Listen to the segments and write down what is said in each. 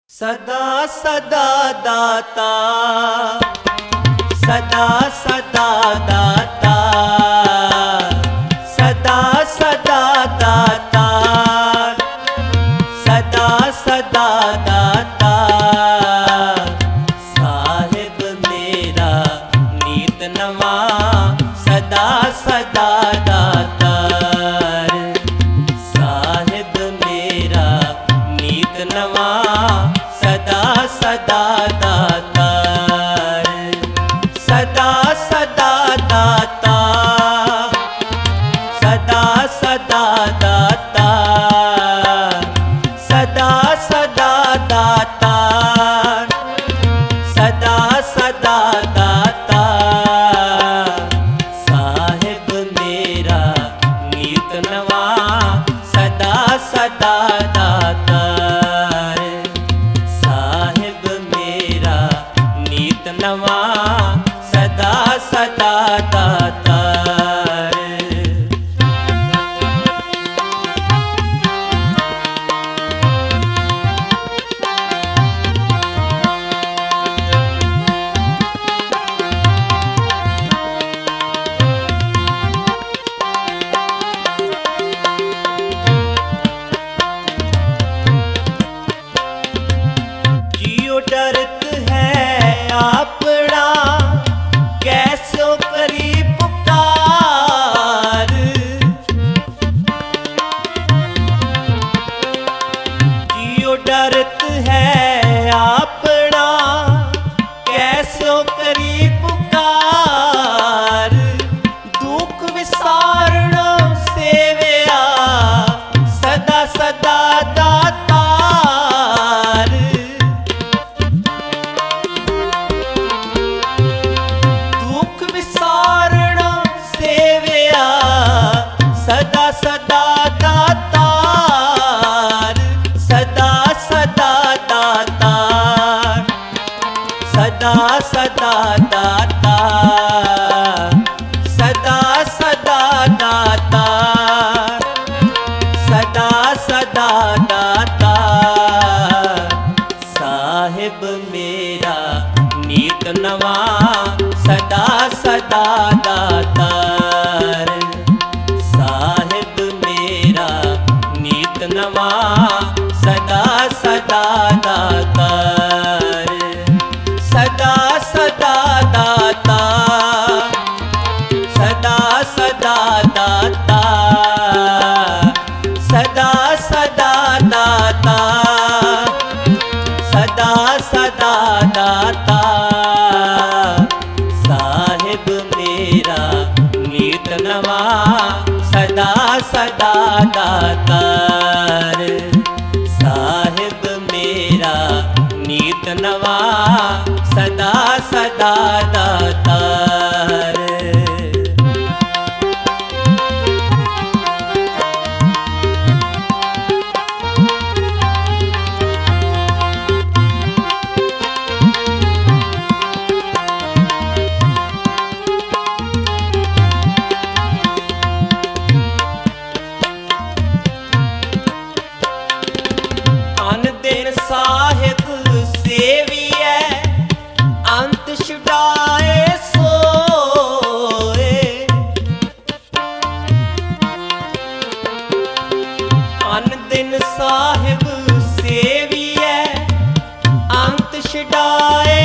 सदा सदा दाता, सदा सदा दाता, सदा सदा दाता, सदा सदा दाता। साहिब मेरा नीत नवा, सदा सदा दाता। साहिब मेरा नीत नवा, सदा सदा दाता। सदा सदा दाता, सदा सदा दाता, सदा सदा दाता, सदा सदा दाता। साहिब मेरा नीत नवा, सदा सदा दाता। नवा सदा सदा दाता। जियो डरत है अपना, कैसो करी पुकार। जियो डरत है अपना, कैसो करी पुकार। दुख विसारण सेवया, सदा सदा दातार। सदा सदा दातार, सदा सदा दातार, सदा सदा दातार, सदा सदा दातार, सदा सदा दातार। साहिब मेरा नीत नवा, सदा सदा दातार। साहिब मेरा नीत नवा, सदा सदा दातार। सदा सदा दाता, सदा सदा दाता, सदा सदा दाता, सदा सदा दाता। साहिब मेरा नीत नवा, सदा सदा दातार। साहिब मेरा नीत नवा, सदा सदा दातार। साहिब सेविए, अंत छुड़ाए सोए। अन दिन साहिब सेविए, अंत छुड़ाए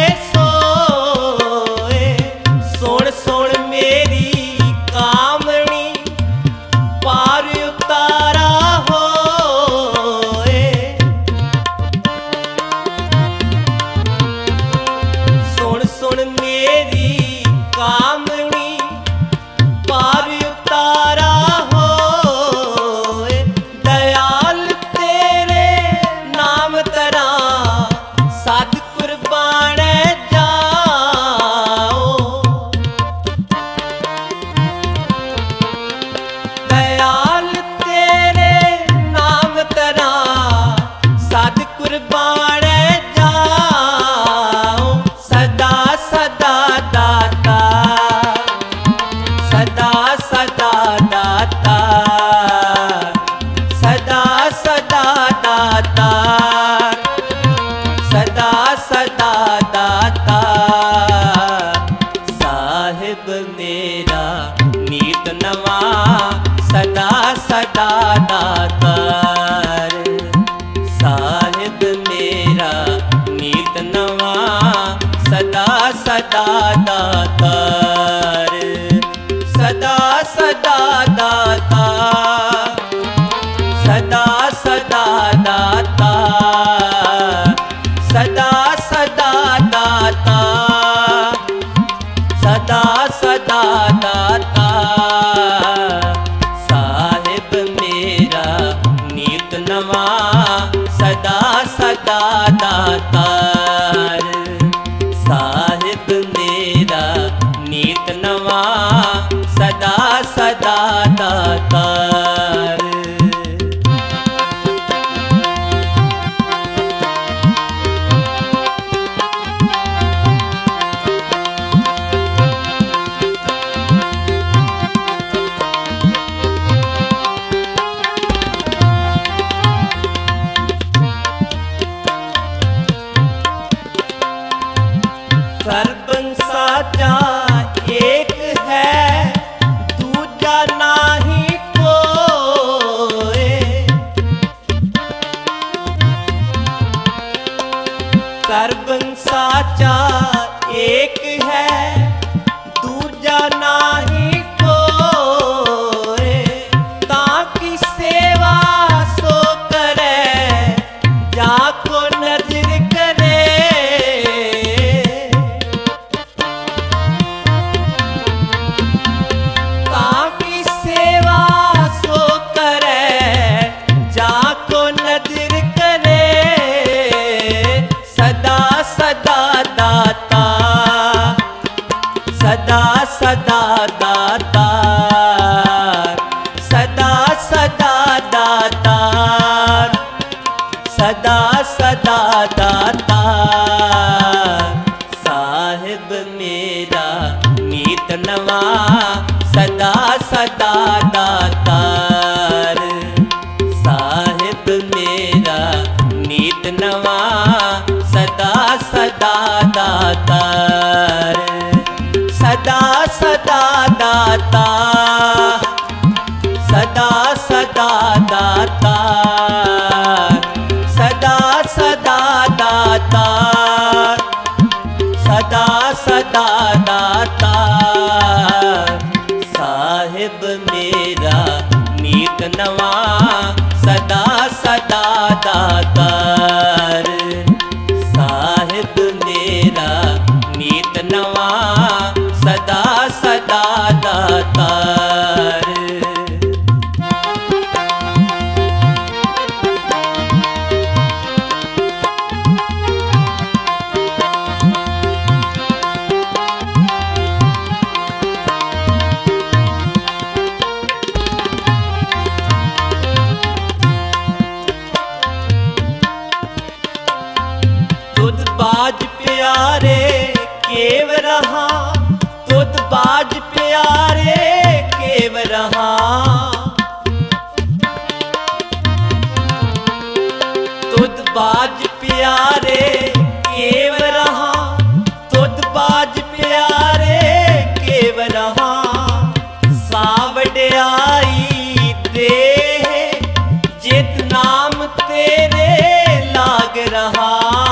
सोए। सुन सुन मेरी कामनी, पार उतारा होए। सुन मेरी कामनी, पार उतारा होए। दयाल तेरे नाम तरा, सत कुर्बाने सदा दाता। साहिब मेरा नीत नवा सदा सदा दातार। साहिब मेरा नीत नवा सदा सदा दातार। सदा सदा दाता, सदा सदा दाता, सदा सदा दाता, सदा सदा दाता। साहिब मेरा नीत नवा सदा सदा दातार। साहिब मेरा नीत नवा सदा सदा दातार। सर्बं साचा एक है, दूजा नाही कोय। सर्बं साचा एक है, दूजा नाही कोय। ताकी सेवा सो करे, जाको नजर करे। सदा सदा दाता, सदा सदा दाता, सदा सदा दाता। साहिब मेरा नीत नवा सदा सदा दातार। साहिब मेरा नीत नवा सदा सदा दातार। सदा सदा दाता, सदा सदा दाता, सदा सदा दाता, सदा सदा दाता। साहिब मेरा नीत नवा सदा सदा दातार। साहिब मेरा नीत नवा सदा सदा दातार। तुद बाज प्यारे केव रहा, तुद बाज प्यारे केव रहा। तुद बाज प्यारे केव रहा, तुद बाज प्यारे केव रहा। सावड़ियाई दे जित नाम तेरे लाग रहा।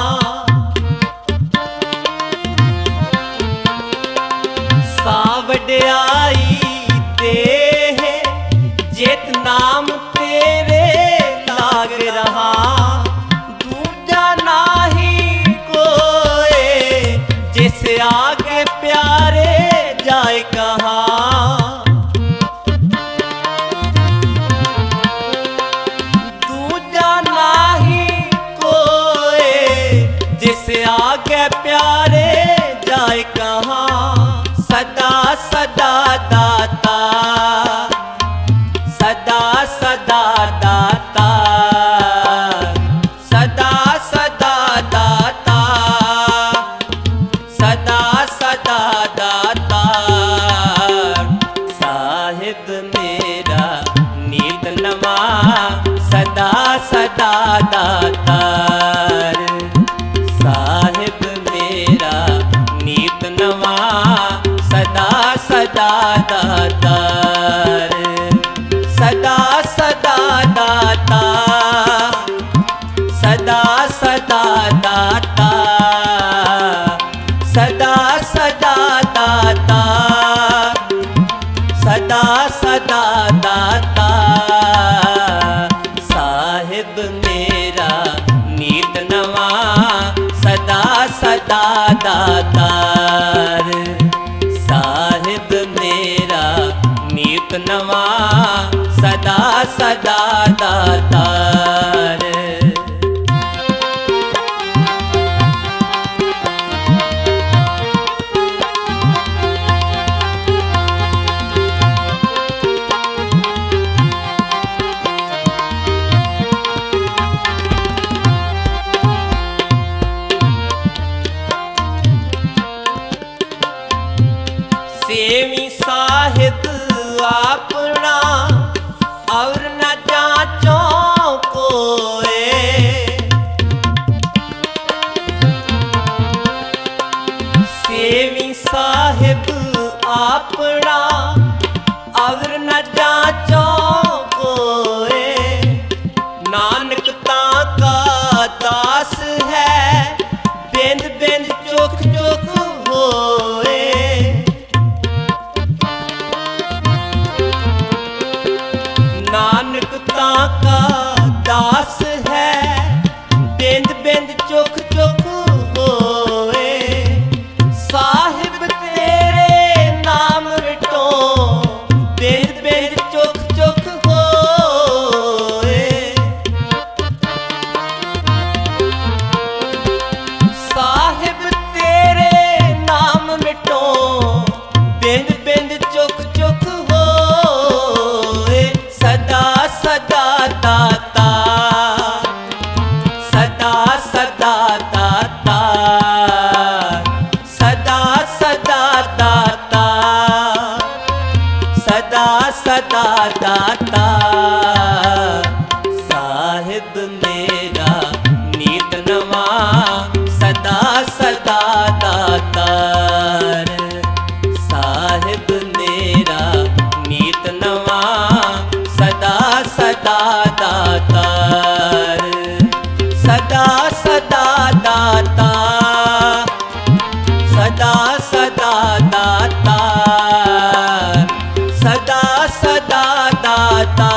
सावड़ियाई दे जित नाम तेरे लाग रहा। दूजा नाही कोय, जिस आगे प्यारे जाए कहाँ। दूजा नाही कोय, जिस आगे प्यारे जाए कहाँ। सदा सदा दाता, सदा सदा दाता, सदा सदा दाता, सदा सदा दाता। साहिब मेरा नीत नवा सदा सदा दातार। साहिब सदा दातार सदा सदा दाता सदा सदा दाता सदा सदा दाता सदा सदा दाता साहिब मेरा नीत नवा सदा सदा दातार साहिब मेरा नीत नवा सदा सदा दातार सेवी साहिब अपना और न जाचो कोए सेवी साहिब अपना और न जाचो कोए नानक ताका दास है बिंद बिंद चुख चुख होए नानक ताका दास है बिंद बिंद चुख चुख होए साहिब तेरे नाम विटो बिंद बिंद चुख चुख होए साहिब तेरे नाम विटो बिंद बिंद चुख चुख होए सदा सदा दाता सदा सदा दाता सदा सदा दाता सदा सदा दाता साहिब मेरा नीत नवा सदा सदा दातार साहिब मेरा नीत नवा सदा सदा दातार सदा सदा दाता सदा सदा दाता सदा सदा दाता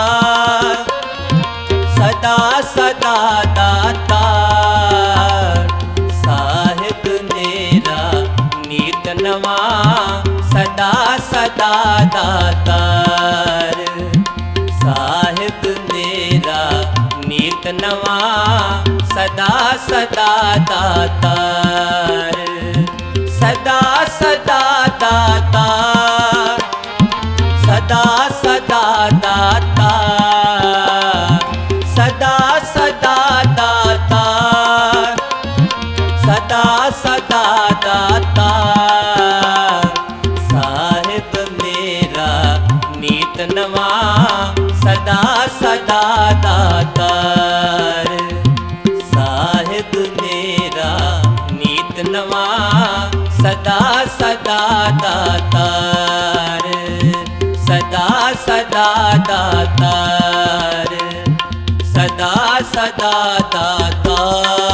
सदा सदा दाता साहिब मेरा नीत नवा सदा सदा दातार साहिब मेरा नीत नवा सदा सदा दातार सदा सदा दाता सदा सदा दाता सदा सदा दाता सदा सदा दाता साहिब मेरा नीत नवा सदा सदा दातार साहिब मेरा नीत नवा सदा सदा दातार सदा सदा दातार सदा सदा दातार।